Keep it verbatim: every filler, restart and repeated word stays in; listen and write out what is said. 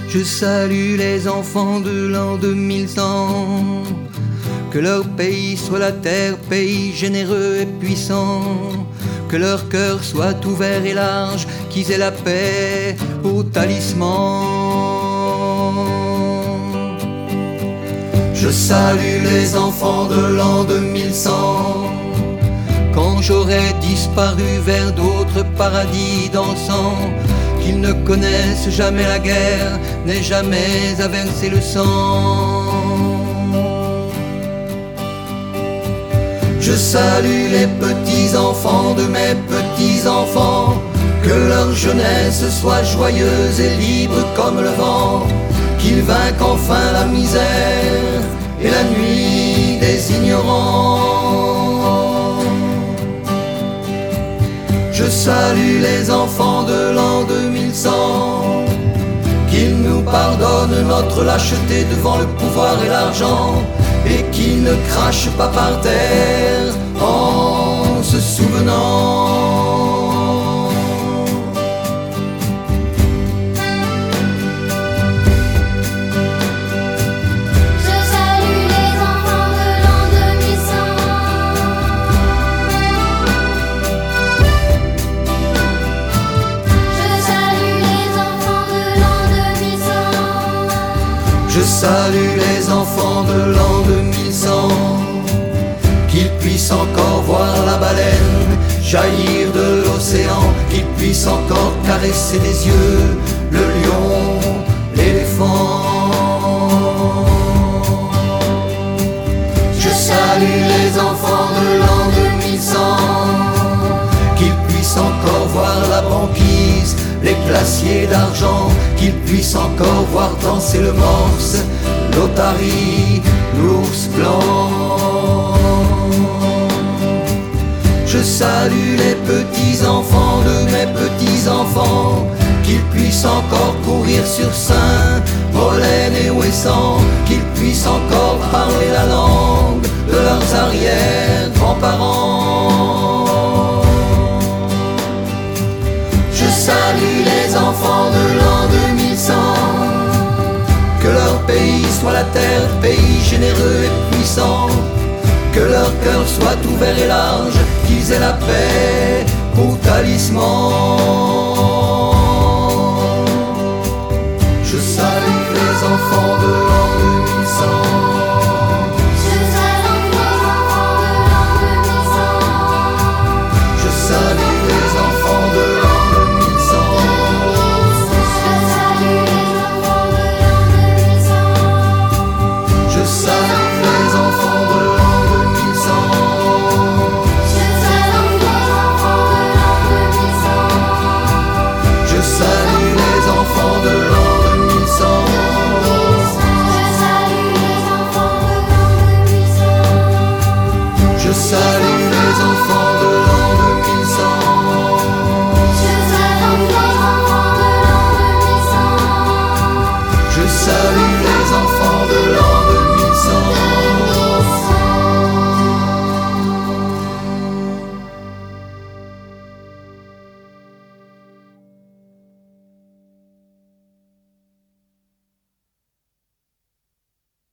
Je salue les enfants de l'an deux mille cent. Que leur pays soit la terre, pays généreux et puissant. Que leur cœur soit ouvert et large, qu'ils aient la paix au talisman. Je salue les enfants de l'an deux mille cent. Quand j'aurai disparu vers d'autres paradis dansants, qu'ils ne connaissent jamais la guerre, n'aient jamais à verser le sang. Je salue les petits-enfants de mes petits-enfants, que leur jeunesse soit joyeuse et libre comme le vent, qu'ils vainquent enfin la misère et la nuit des ignorants. Je salue les enfants de l'an deux mille cent, qu'ils nous pardonnent notre lâcheté devant le pouvoir et l'argent, et qu'ils ne crachent pas par terre en se souvenant. Je salue les enfants de l'an deux mille cent. Je salue les enfants de l'an deux mille cent. Je salue les enfants de l'an deux mille cent, qu'ils puissent encore voir la baleine jaillir de l'océan, qu'ils puissent encore caresser des yeux le lion, l'éléphant. Je salue les enfants de l'an deux mille cent, qu'ils puissent encore voir la banquise, les glaciers d'argent, qu'ils puissent encore voir danser le morse, l'otarie, l'ours blanc. Je salue les petits-enfants de mes petits-enfants, qu'ils puissent encore courir sur sein, Molène et Ouessant, qu'ils puissent encore parler la langue de leurs arrière-grands-parents. Je salue les enfants de l'an deux mille cent, que leur pays soit la terre, pays généreux et puissant, que leur cœur soit ouvert et large, qu'ils aient la paix au talisman. Je salue les enfants de l'an deux mille cent.